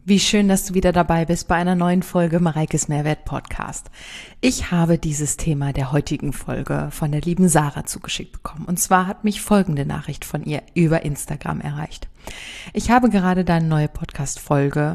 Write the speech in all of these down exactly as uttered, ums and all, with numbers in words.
Wie schön, dass du wieder dabei bist bei einer neuen Folge Mareikes Mehrwert Podcast. Ich habe dieses Thema der heutigen Folge von der lieben Sarah zugeschickt bekommen. Und zwar hat mich folgende Nachricht von ihr über Instagram erreicht. Ich habe gerade deine neue Podcast-Folge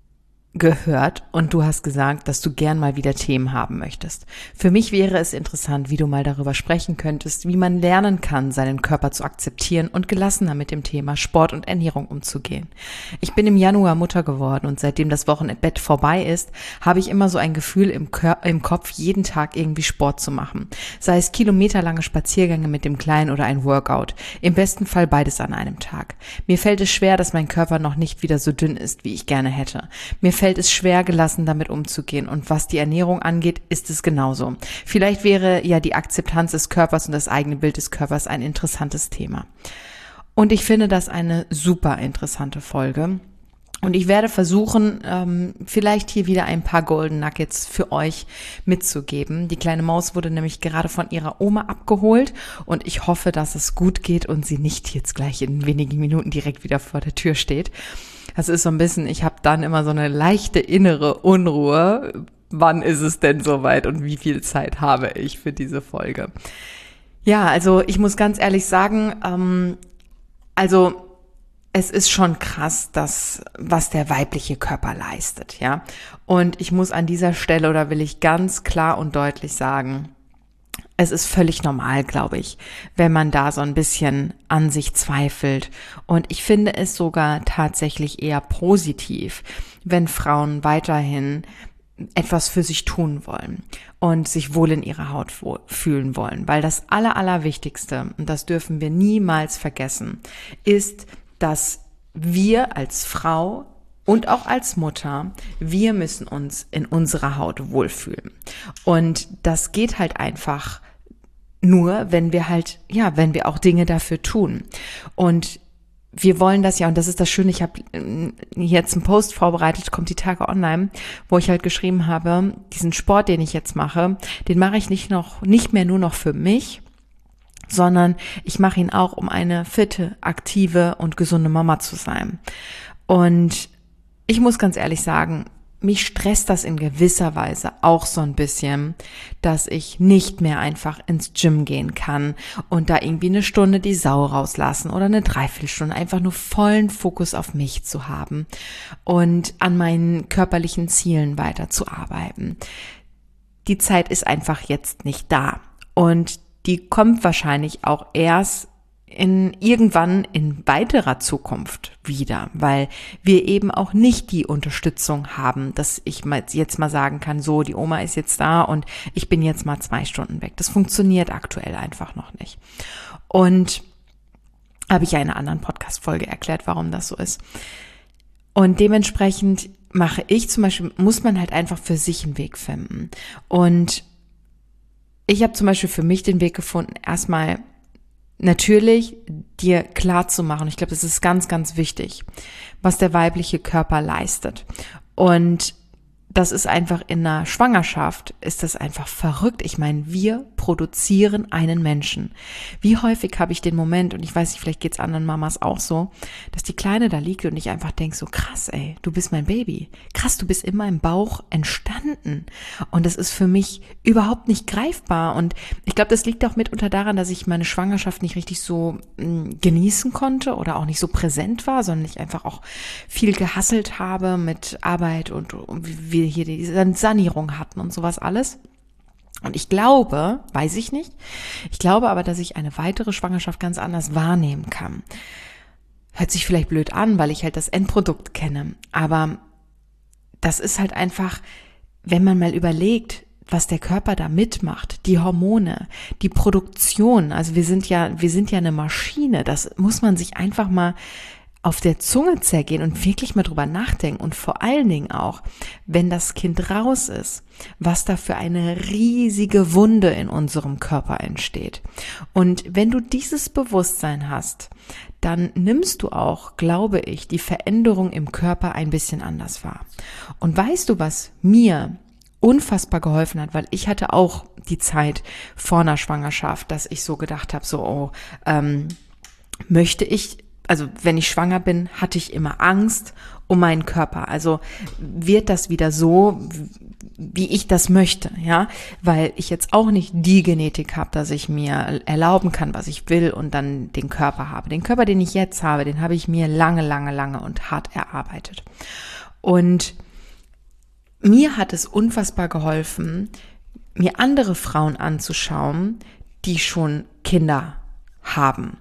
gehört und du hast gesagt, dass du gern mal wieder Themen haben möchtest. Für mich wäre es interessant, wie du mal darüber sprechen könntest, wie man lernen kann, seinen Körper zu akzeptieren und gelassener mit dem Thema Sport und Ernährung umzugehen. Ich bin im Januar Mutter geworden und seitdem das Wochenbett vorbei ist, habe ich immer so ein Gefühl im, Kör- im Kopf, jeden Tag irgendwie Sport zu machen. Sei es kilometerlange Spaziergänge mit dem Kleinen oder ein Workout. Im besten Fall beides an einem Tag. Mir fällt es schwer, dass mein Körper noch nicht wieder so dünn ist, wie ich gerne hätte. Mir fällt es schwer, gelassen damit umzugehen. Und was die Ernährung angeht, ist es genauso. Vielleicht wäre ja die Akzeptanz des Körpers und das eigene Bild des Körpers ein interessantes Thema. Und ich finde das eine super interessante Folge. Und ich werde versuchen, ähm, vielleicht hier wieder ein paar Golden Nuggets für euch mitzugeben. Die kleine Maus wurde nämlich gerade von ihrer Oma abgeholt und ich hoffe, dass es gut geht und sie nicht jetzt gleich in wenigen Minuten direkt wieder vor der Tür steht. Das ist so ein bisschen, ich habe dann immer so eine leichte innere Unruhe. Wann ist es denn soweit und wie viel Zeit habe ich für diese Folge? Ja, also ich muss ganz ehrlich sagen, ähm, also es ist schon krass, das, was der weibliche Körper leistet, ja. Und ich muss an dieser Stelle, oder will ich ganz klar und deutlich sagen, es ist völlig normal, glaube ich, wenn man da so ein bisschen an sich zweifelt. Und ich finde es sogar tatsächlich eher positiv, wenn Frauen weiterhin etwas für sich tun wollen und sich wohl in ihrer Haut fühlen wollen. Weil das Aller, Allerwichtigste, und das dürfen wir niemals vergessen, ist, dass wir als Frau und auch als Mutter, wir müssen uns in unserer Haut wohlfühlen. Und das geht halt einfach nur, wenn wir halt, ja, wenn wir auch Dinge dafür tun. Und wir wollen das ja, und das ist das Schöne, ich habe jetzt einen Post vorbereitet, kommt die Tage online, wo ich halt geschrieben habe, diesen Sport, den ich jetzt mache, den mache ich nicht noch, nicht mehr nur noch für mich, sondern ich mache ihn auch, um eine fitte, aktive und gesunde Mama zu sein. Und ich muss ganz ehrlich sagen, mich stresst das in gewisser Weise auch so ein bisschen, dass ich nicht mehr einfach ins Gym gehen kann und da irgendwie eine Stunde die Sau rauslassen oder eine Dreiviertelstunde, einfach nur vollen Fokus auf mich zu haben und an meinen körperlichen Zielen weiterzuarbeiten. Die Zeit ist einfach jetzt nicht da und die kommt wahrscheinlich auch erst in irgendwann in weiterer Zukunft wieder, weil wir eben auch nicht die Unterstützung haben, dass ich mal jetzt mal sagen kann, so, die Oma ist jetzt da und ich bin jetzt mal zwei Stunden weg. Das funktioniert aktuell einfach noch nicht. Und habe ich ja in einer anderen Podcast-Folge erklärt, warum das so ist. Und dementsprechend mache ich zum Beispiel, muss man halt einfach für sich einen Weg finden. Und ich habe zum Beispiel für mich den Weg gefunden, erstmal natürlich dir klar zu machen, ich glaube, das ist ganz, ganz wichtig, was der weibliche Körper leistet. Und das ist einfach in einer Schwangerschaft, ist das einfach verrückt. Ich meine, wir produzieren einen Menschen. Wie häufig habe ich den Moment, und ich weiß nicht, vielleicht geht's anderen Mamas auch so, dass die Kleine da liegt und ich einfach denke so, krass, ey, du bist mein Baby. Krass, du bist in meinem Bauch entstanden. Und das ist für mich überhaupt nicht greifbar. Und ich glaube, das liegt auch mitunter daran, dass ich meine Schwangerschaft nicht richtig so mh, genießen konnte oder auch nicht so präsent war, sondern ich einfach auch viel gehasselt habe mit Arbeit und, und wie wir hier die Sanierung hatten und sowas alles. Und ich glaube, weiß ich nicht, ich glaube aber, dass ich eine weitere Schwangerschaft ganz anders wahrnehmen kann. Hört sich vielleicht blöd an, weil ich halt das Endprodukt kenne. Aber das ist halt einfach, wenn man mal überlegt, was der Körper da mitmacht, die Hormone, die Produktion, also wir sind ja, wir sind ja eine Maschine, das muss man sich einfach mal auf der Zunge zergehen und wirklich mal drüber nachdenken und vor allen Dingen auch, wenn das Kind raus ist, was da für eine riesige Wunde in unserem Körper entsteht. Und wenn du dieses Bewusstsein hast, dann nimmst du auch, glaube ich, die Veränderung im Körper ein bisschen anders wahr. Und weißt du, was mir unfassbar geholfen hat, weil ich hatte auch die Zeit vor einer Schwangerschaft, dass ich so gedacht habe, so, oh, ähm, möchte ich, also wenn ich schwanger bin, hatte ich immer Angst um meinen Körper? Also wird das wieder so, wie ich das möchte, ja? Weil ich jetzt auch nicht die Genetik habe, dass ich mir erlauben kann, was ich will und dann den Körper habe. Den Körper, den ich jetzt habe, den habe ich mir lange, lange, lange und hart erarbeitet. Und mir hat es unfassbar geholfen, mir andere Frauen anzuschauen, die schon Kinder haben.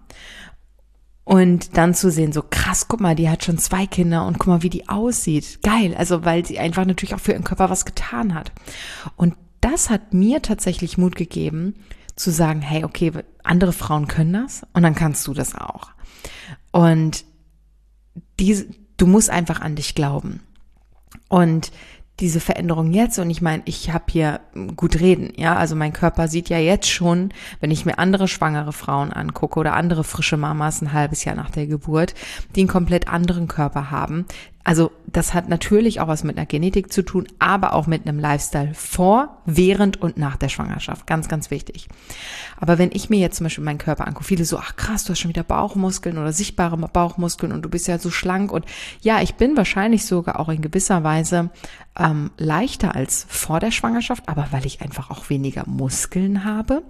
Und dann zu sehen, so krass, guck mal, die hat schon zwei Kinder und guck mal, wie die aussieht. Geil, also weil sie einfach natürlich auch für ihren Körper was getan hat. Und das hat mir tatsächlich Mut gegeben, zu sagen, hey, okay, andere Frauen können das und dann kannst du das auch. Und diese, du musst einfach an dich glauben. Und diese Veränderung jetzt, und ich meine, ich habe hier gut reden, ja, also mein Körper sieht ja jetzt schon, wenn ich mir andere schwangere Frauen angucke oder andere frische Mamas ein halbes Jahr nach der Geburt, die einen komplett anderen Körper haben. Also das hat natürlich auch was mit einer Genetik zu tun, aber auch mit einem Lifestyle vor, während und nach der Schwangerschaft. Ganz, ganz wichtig. Aber wenn ich mir jetzt zum Beispiel meinen Körper angucke, viele so, ach krass, du hast schon wieder Bauchmuskeln oder sichtbare Bauchmuskeln und du bist ja so schlank. Und ja, ich bin wahrscheinlich sogar auch in gewisser Weise ähm, leichter als vor der Schwangerschaft, aber weil ich einfach auch weniger Muskeln habe.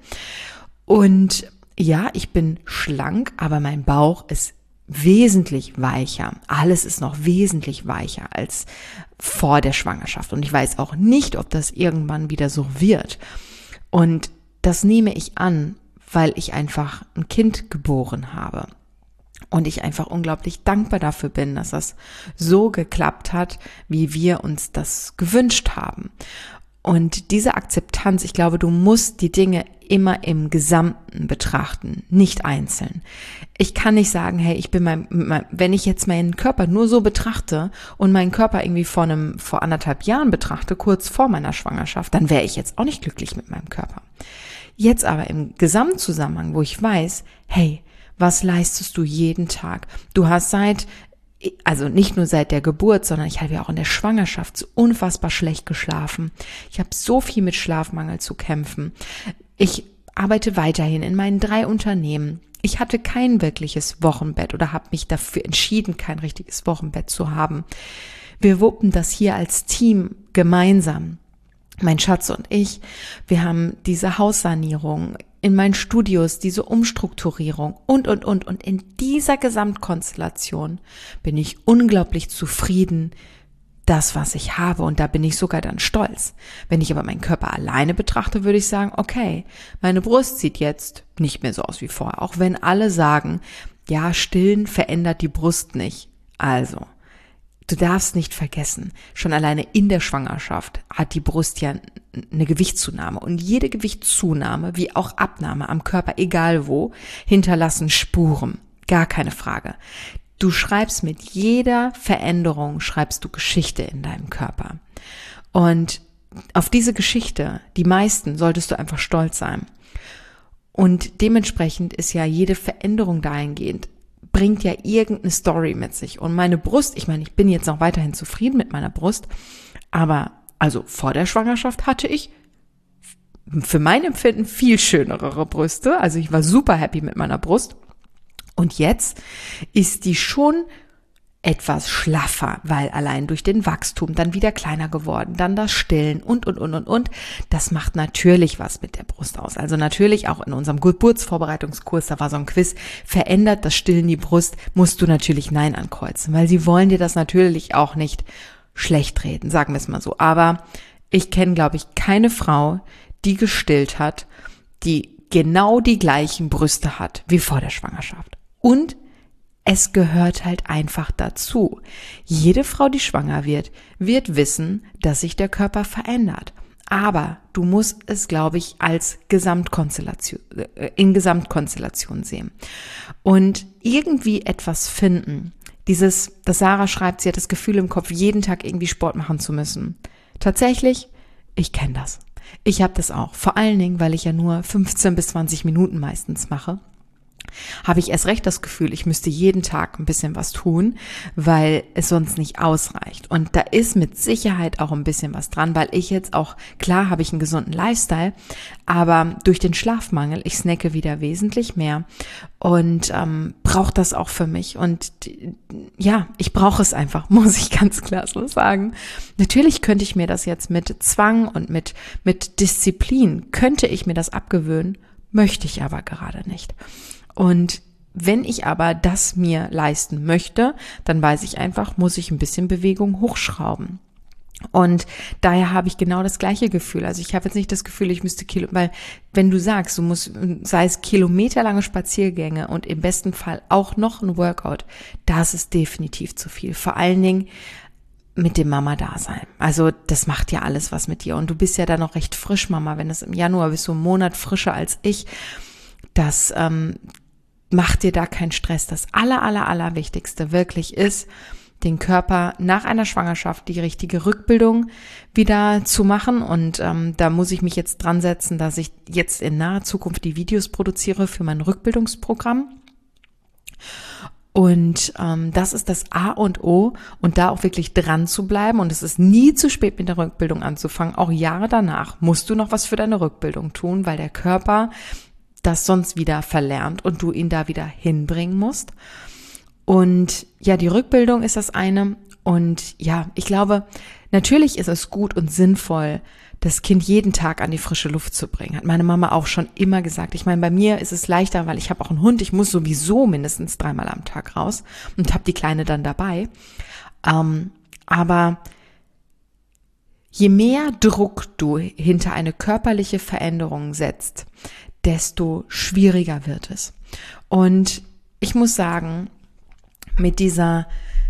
Und ja, ich bin schlank, aber mein Bauch ist wesentlich weicher. Alles ist noch wesentlich weicher als vor der Schwangerschaft. Und ich weiß auch nicht, ob das irgendwann wieder so wird. Und das nehme ich an, weil ich einfach ein Kind geboren habe. Und ich einfach unglaublich dankbar dafür bin, dass das so geklappt hat, wie wir uns das gewünscht haben. Und diese Akzeptanz, ich glaube, du musst die Dinge immer im Gesamten betrachten, nicht einzeln. Ich kann nicht sagen, hey, ich bin mein, mein, wenn ich jetzt meinen Körper nur so betrachte und meinen Körper irgendwie vor einem, vor anderthalb Jahren betrachte, kurz vor meiner Schwangerschaft, dann wäre ich jetzt auch nicht glücklich mit meinem Körper. Jetzt aber im Gesamtzusammenhang, wo ich weiß, hey, was leistest du jeden Tag? Du hast seit Also nicht nur seit der Geburt, sondern ich habe ja auch in der Schwangerschaft so unfassbar schlecht geschlafen. Ich habe so viel mit Schlafmangel zu kämpfen. Ich arbeite weiterhin in meinen drei Unternehmen. Ich hatte kein wirkliches Wochenbett oder habe mich dafür entschieden, kein richtiges Wochenbett zu haben. Wir wuppen das hier als Team gemeinsam. Mein Schatz und ich, wir haben diese Haussanierung in meinen Studios, diese Umstrukturierung und, und, und. Und in dieser Gesamtkonstellation bin ich unglaublich zufrieden, das, was ich habe. Und da bin ich sogar dann stolz. Wenn ich aber meinen Körper alleine betrachte, würde ich sagen, okay, meine Brust sieht jetzt nicht mehr so aus wie vorher. Auch wenn alle sagen, ja, stillen verändert die Brust nicht. Also, du darfst nicht vergessen, schon alleine in der Schwangerschaft hat die Brust ja eine Gewichtszunahme. Und jede Gewichtszunahme, wie auch Abnahme am Körper, egal wo, hinterlassen Spuren. Gar keine Frage. Du schreibst mit jeder Veränderung, schreibst du Geschichte in deinem Körper. Und auf diese Geschichte, die meisten, solltest du einfach stolz sein. Und dementsprechend ist ja jede Veränderung dahingehend, bringt ja irgendeine Story mit sich. Und meine Brust, ich meine, ich bin jetzt noch weiterhin zufrieden mit meiner Brust, aber also vor der Schwangerschaft hatte ich für mein Empfinden viel schönere Brüste. Also ich war super happy mit meiner Brust. Und jetzt ist die schon etwas schlaffer, weil allein durch den Wachstum dann wieder kleiner geworden, dann das Stillen und, und, und, und, und. Das macht natürlich was mit der Brust aus. Also natürlich auch in unserem Geburtsvorbereitungskurs, da war so ein Quiz, verändert das Stillen die Brust, musst du natürlich Nein ankreuzen, weil sie wollen dir das natürlich auch nicht schlecht reden, sagen wir es mal so. Aber ich kenne, glaube ich, keine Frau, die gestillt hat, die genau die gleichen Brüste hat wie vor der Schwangerschaft. Und es gehört halt einfach dazu. Jede Frau, die schwanger wird, wird wissen, dass sich der Körper verändert. Aber du musst es, glaube ich, als Gesamtkonstellation, äh, in Gesamtkonstellation sehen. Und irgendwie etwas finden. Dieses, das Sarah schreibt, sie hat das Gefühl im Kopf, jeden Tag irgendwie Sport machen zu müssen. Tatsächlich, ich kenne das. Ich habe das auch. Vor allen Dingen, weil ich ja nur fünfzehn bis zwanzig Minuten meistens mache. habe ich erst recht das Gefühl, ich müsste jeden Tag ein bisschen was tun, weil es sonst nicht ausreicht. Und da ist mit Sicherheit auch ein bisschen was dran, weil ich jetzt auch, klar habe ich einen gesunden Lifestyle, aber durch den Schlafmangel, ich snacke wieder wesentlich mehr und ähm, brauche das auch für mich. Und ja, ich brauche es einfach, muss ich ganz klar so sagen. Natürlich könnte ich mir das jetzt mit Zwang und mit, mit Disziplin, könnte ich mir das abgewöhnen, möchte ich aber gerade nicht. Und wenn ich aber das mir leisten möchte, dann weiß ich einfach, muss ich ein bisschen Bewegung hochschrauben. Und daher habe ich genau das gleiche Gefühl. Also ich habe jetzt nicht das Gefühl, ich müsste Kilo, weil wenn du sagst, du musst, sei es kilometerlange Spaziergänge und im besten Fall auch noch ein Workout, das ist definitiv zu viel. Vor allen Dingen mit dem Mama-Dasein. Also das macht ja alles was mit dir. Und du bist ja dann noch recht frisch, Mama. Wenn es im Januar bist, so einen Monat frischer als ich, das ähm, mach dir da keinen Stress. Das aller, aller, aller Wichtigste wirklich ist, den Körper nach einer Schwangerschaft die richtige Rückbildung wieder zu machen. Und ähm, da muss ich mich jetzt dran setzen, dass ich jetzt in naher Zukunft die Videos produziere für mein Rückbildungsprogramm. Und ähm, das ist das A und O und da auch wirklich dran zu bleiben. Und es ist nie zu spät mit der Rückbildung anzufangen. Auch Jahre danach musst du noch was für deine Rückbildung tun, weil der Körper das sonst wieder verlernt und du ihn da wieder hinbringen musst. Und ja, die Rückbildung ist das eine. Und ja, ich glaube, natürlich ist es gut und sinnvoll, das Kind jeden Tag an die frische Luft zu bringen. Hat meine Mama auch schon immer gesagt. Ich meine, bei mir ist es leichter, weil ich habe auch einen Hund. Ich muss sowieso mindestens dreimal am Tag raus und habe die Kleine dann dabei. Ähm, aber je mehr Druck du hinter eine körperliche Veränderung setzt, desto schwieriger wird es. Und ich muss sagen, mit dieser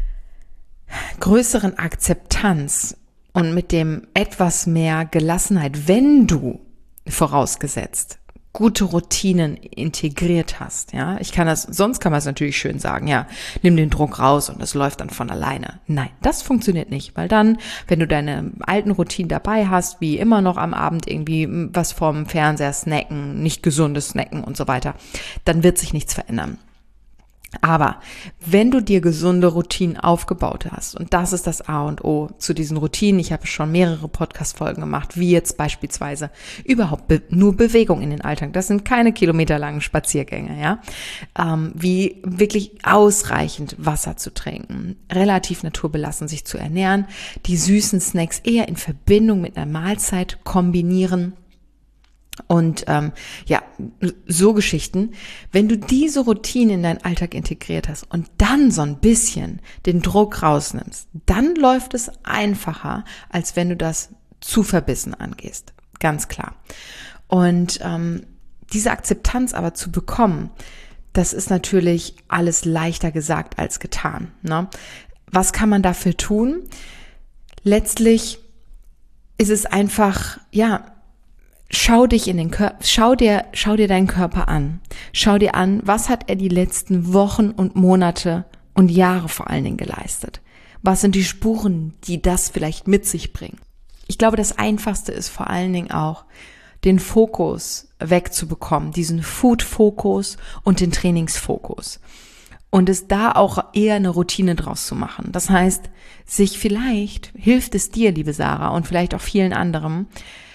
größeren Akzeptanz und mit dem etwas mehr Gelassenheit, wenn du vorausgesetzt gute Routinen integriert hast, ja, ich kann das, sonst kann man es natürlich schön sagen, ja, nimm den Druck raus und es läuft dann von alleine. Nein, das funktioniert nicht, weil dann, wenn du deine alten Routinen dabei hast, wie immer noch am Abend irgendwie was vorm Fernseher snacken, nicht gesundes Snacken und so weiter, dann wird sich nichts verändern. Aber wenn du dir gesunde Routinen aufgebaut hast, und das ist das A und O zu diesen Routinen, ich habe schon mehrere Podcast-Folgen gemacht, wie jetzt beispielsweise überhaupt be- nur Bewegung in den Alltag, das sind keine kilometerlangen Spaziergänge, ja, ähm, wie wirklich ausreichend Wasser zu trinken, relativ naturbelassen sich zu ernähren, die süßen Snacks eher in Verbindung mit einer Mahlzeit kombinieren. Und ähm, ja, so Geschichten, wenn du diese Routine in deinen Alltag integriert hast und dann so ein bisschen den Druck rausnimmst, dann läuft es einfacher, als wenn du das zu verbissen angehst, ganz klar. Und ähm, diese Akzeptanz aber zu bekommen, das ist natürlich alles leichter gesagt als getan, ne? Was kann man dafür tun? Letztlich ist es einfach, ja, Schau dich in den Körper, schau dir, schau dir deinen Körper an. Schau dir an, was hat er die letzten Wochen und Monate und Jahre vor allen Dingen geleistet? Was sind die Spuren, die das vielleicht mit sich bringen? Ich glaube, das Einfachste ist vor allen Dingen auch, den Fokus wegzubekommen, diesen Food-Fokus und den Trainingsfokus. Und es da auch eher eine Routine draus zu machen. Das heißt, sich vielleicht, hilft es dir, liebe Sarah, und vielleicht auch vielen anderen,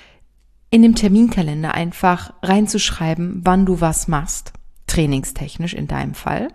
in dem Terminkalender einfach reinzuschreiben, wann du was machst, trainingstechnisch in deinem Fall,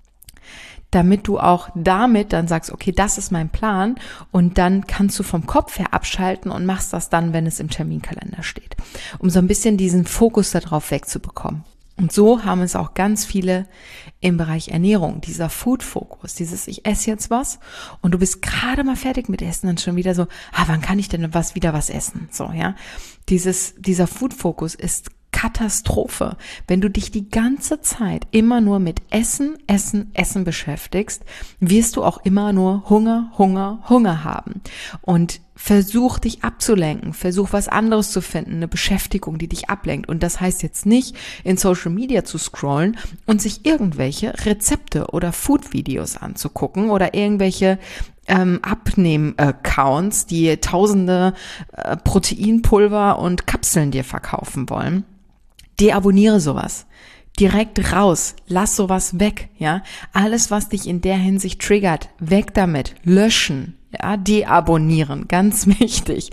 damit du auch damit dann sagst, okay, das ist mein Plan und dann kannst du vom Kopf her abschalten und machst das dann, wenn es im Terminkalender steht, um so ein bisschen diesen Fokus darauf wegzubekommen. Und so haben es auch ganz viele im Bereich Ernährung, dieser Food-Fokus, dieses ich esse jetzt was und du bist gerade mal fertig mit Essen und schon wieder so, ah, wann kann ich denn was wieder was essen? So, ja. Dieses, dieser Food-Fokus ist Katastrophe. Wenn du dich die ganze Zeit immer nur mit Essen, Essen, Essen beschäftigst, wirst du auch immer nur Hunger, Hunger, Hunger haben. Und versuch dich abzulenken, versuch was anderes zu finden, eine Beschäftigung, die dich ablenkt. Und das heißt jetzt nicht, in Social Media zu scrollen und sich irgendwelche Rezepte oder Food-Videos anzugucken oder irgendwelche ähm, Abnehm-Accounts, die tausende äh, Proteinpulver und Kapseln dir verkaufen wollen. Deabonniere sowas. direkt raus, lass sowas weg, ja. Alles, was dich in der Hinsicht triggert, weg damit, löschen, ja, deabonnieren, ganz wichtig.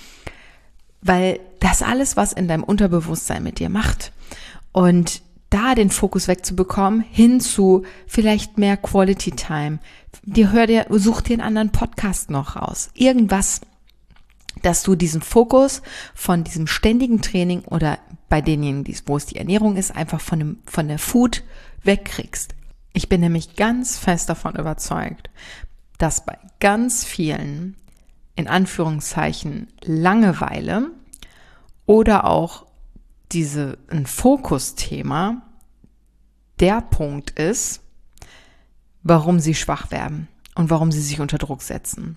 Weil das alles, was in deinem Unterbewusstsein mit dir macht. Und da den Fokus wegzubekommen, hin zu vielleicht mehr Quality Time. Dir hör dir, such dir einen anderen Podcast noch raus. Irgendwas, dass du diesen Fokus von diesem ständigen Training oder bei denjenigen, wo es die Ernährung ist, einfach von dem, von der Food wegkriegst. Ich bin nämlich ganz fest davon überzeugt, dass bei ganz vielen, in Anführungszeichen, Langeweile oder auch diese, ein Fokusthema der Punkt ist, warum sie schwach werden und warum sie sich unter Druck setzen.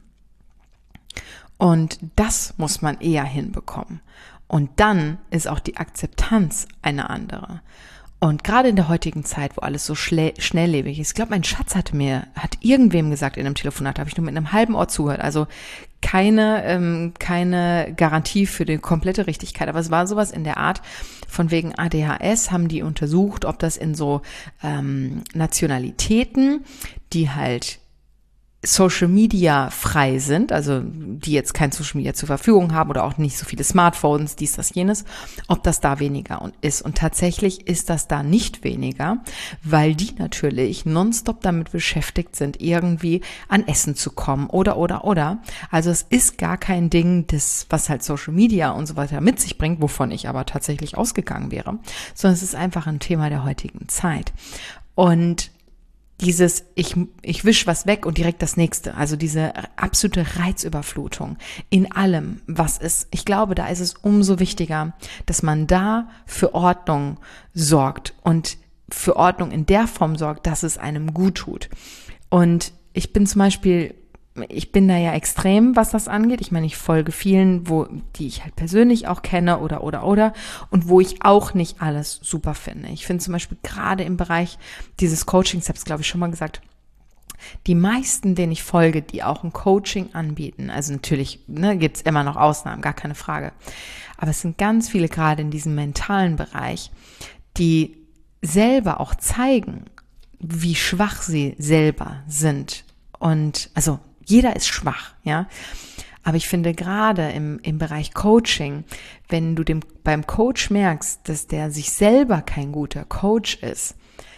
Und das muss man eher hinbekommen. Und dann ist auch die Akzeptanz eine andere. Und gerade in der heutigen Zeit, wo alles so schle- schnelllebig ist, ich glaube, mein Schatz hat mir, hat irgendwem gesagt in einem Telefonat, habe ich nur mit einem halben Ohr zugehört, also keine, ähm, keine Garantie für die komplette Richtigkeit, aber es war sowas in der Art, von wegen A D H S haben die untersucht, ob das in so ähm, Nationalitäten, die halt Social Media frei sind, also die jetzt kein Social Media zur Verfügung haben oder auch nicht so viele Smartphones, dies, das, jenes, ob das da weniger ist. Und tatsächlich ist das da nicht weniger, weil die natürlich nonstop damit beschäftigt sind, irgendwie an Essen zu kommen oder, oder, oder. Also es ist gar kein Ding, das, was halt Social Media und so weiter mit sich bringt, wovon ich aber tatsächlich ausgegangen wäre, sondern es ist einfach ein Thema der heutigen Zeit. Und dieses, ich, ich wisch was weg und direkt das nächste, also diese absolute Reizüberflutung in allem, was ist. Ich glaube, da ist es umso wichtiger, dass man da für Ordnung sorgt und für Ordnung in der Form sorgt, dass es einem gut tut. Und ich bin zum Beispiel, ich bin da ja extrem, was das angeht. Ich meine, ich folge vielen, wo, die ich halt persönlich auch kenne oder, oder, oder, und wo ich auch nicht alles super finde. Ich finde zum Beispiel gerade im Bereich dieses Coachings, ich habe es glaube ich schon mal gesagt, die meisten, denen ich folge, die auch ein Coaching anbieten, also natürlich, ne, gibt's immer noch Ausnahmen, gar keine Frage. Aber es sind ganz viele gerade in diesem mentalen Bereich, die selber auch zeigen, wie schwach sie selber sind. Und, also, jeder ist schwach, ja. Aber ich finde gerade im, im Bereich Coaching, wenn du dem, beim Coach merkst, dass der sich selber kein guter Coach ist,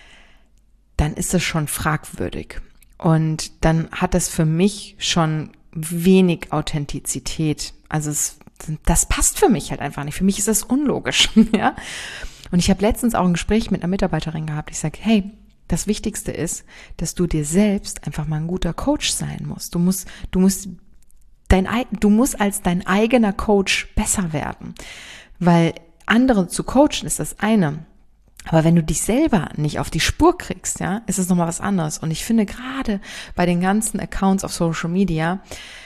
dann ist das schon fragwürdig. Und dann hat das für mich schon wenig Authentizität. Also es, das passt für mich halt einfach nicht. Für mich ist das unlogisch, ja. Und ich habe letztens auch ein Gespräch mit einer Mitarbeiterin gehabt. Ich sage, hey, das Wichtigste ist, dass du dir selbst einfach mal ein guter Coach sein musst. Du musst, du musst dein, du musst als dein eigener Coach besser werden. Weil andere zu coachen ist das eine. Aber wenn du dich selber nicht auf die Spur kriegst, ja, ist es nochmal was anderes. Und ich finde gerade bei den ganzen Accounts auf Social Media,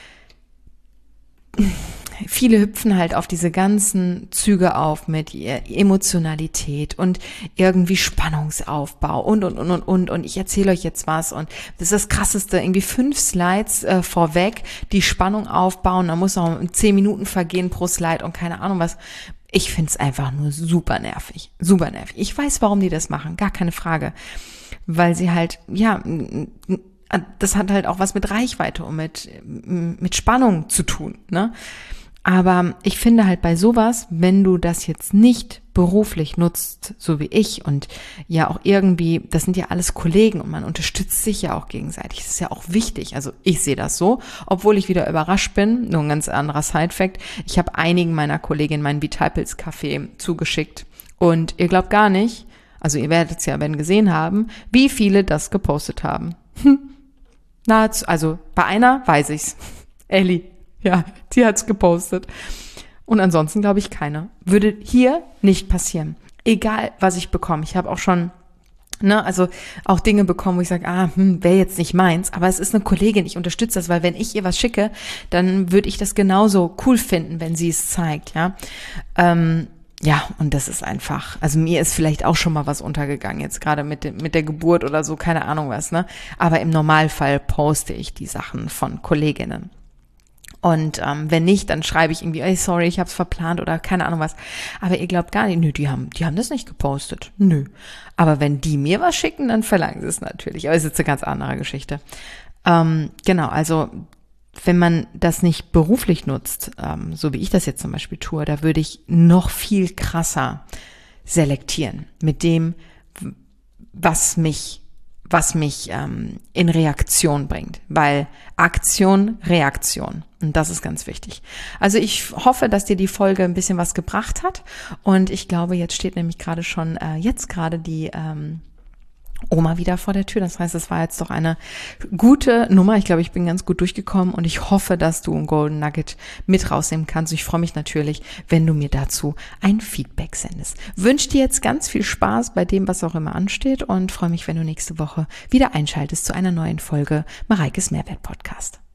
viele hüpfen halt auf diese ganzen Züge auf mit Emotionalität und irgendwie Spannungsaufbau und, und, und, und, und. Und ich erzähle euch jetzt was und das ist das Krasseste, irgendwie fünf Slides äh, vorweg, die Spannung aufbauen, da muss noch zehn Minuten vergehen pro Slide und keine Ahnung was. Ich find's einfach nur super nervig, super nervig. Ich weiß, warum die das machen, gar keine Frage. Weil sie halt, ja, das hat halt auch was mit Reichweite und mit, mit Spannung zu tun, ne? Aber ich finde halt bei sowas, wenn du das jetzt nicht beruflich nutzt, so wie ich und ja auch irgendwie, das sind ja alles Kollegen und man unterstützt sich ja auch gegenseitig. Das ist ja auch wichtig. Also ich sehe das so, obwohl ich wieder überrascht bin. Nur ein ganz anderer Side-Fact. Ich habe einigen meiner Kolleginnen meinen Vitalpilz-Kaffee zugeschickt und ihr glaubt gar nicht, also ihr werdet es ja wenn gesehen haben, wie viele das gepostet haben. Hm. Na, also bei einer weiß ich's. Ellie. Ja, die hat's gepostet. Und ansonsten glaube ich keine. Würde hier nicht passieren. Egal, was ich bekomme. Ich habe auch schon, ne, also auch Dinge bekommen, wo ich sage, ah, hm, wäre jetzt nicht meins. Aber es ist eine Kollegin, ich unterstütze das, weil wenn ich ihr was schicke, dann würde ich das genauso cool finden, wenn sie es zeigt, ja. Ähm, ja, und das ist einfach, also mir ist vielleicht auch schon mal was untergegangen, jetzt gerade mit dem, mit der Geburt oder so, keine Ahnung was, ne. Aber im Normalfall poste ich die Sachen von Kolleginnen. Und ähm, wenn nicht, dann schreibe ich irgendwie, ey, sorry, ich habe es verplant oder keine Ahnung was. Aber ihr glaubt gar nicht, nö, die haben, die haben das nicht gepostet. Nö. Aber wenn die mir was schicken, dann verlangen sie es natürlich. Aber es ist jetzt eine ganz andere Geschichte. Ähm, genau, also wenn man das nicht beruflich nutzt, ähm, so wie ich das jetzt zum Beispiel tue, da würde ich noch viel krasser selektieren mit dem, was mich was mich ähm, in Reaktion bringt, weil Aktion, Reaktion. Und das ist ganz wichtig. Also ich hoffe, dass dir die Folge ein bisschen was gebracht hat. Und ich glaube, jetzt steht nämlich gerade schon, äh, jetzt gerade die ähm, Oma wieder vor der Tür. Das heißt, es war jetzt doch eine gute Nummer. Ich glaube, ich bin ganz gut durchgekommen und ich hoffe, dass du ein Golden Nugget mit rausnehmen kannst. Ich freue mich natürlich, wenn du mir dazu ein Feedback sendest. Wünsche dir jetzt ganz viel Spaß bei dem, was auch immer ansteht und freue mich, wenn du nächste Woche wieder einschaltest zu einer neuen Folge Mareikes Mehrwert Podcast.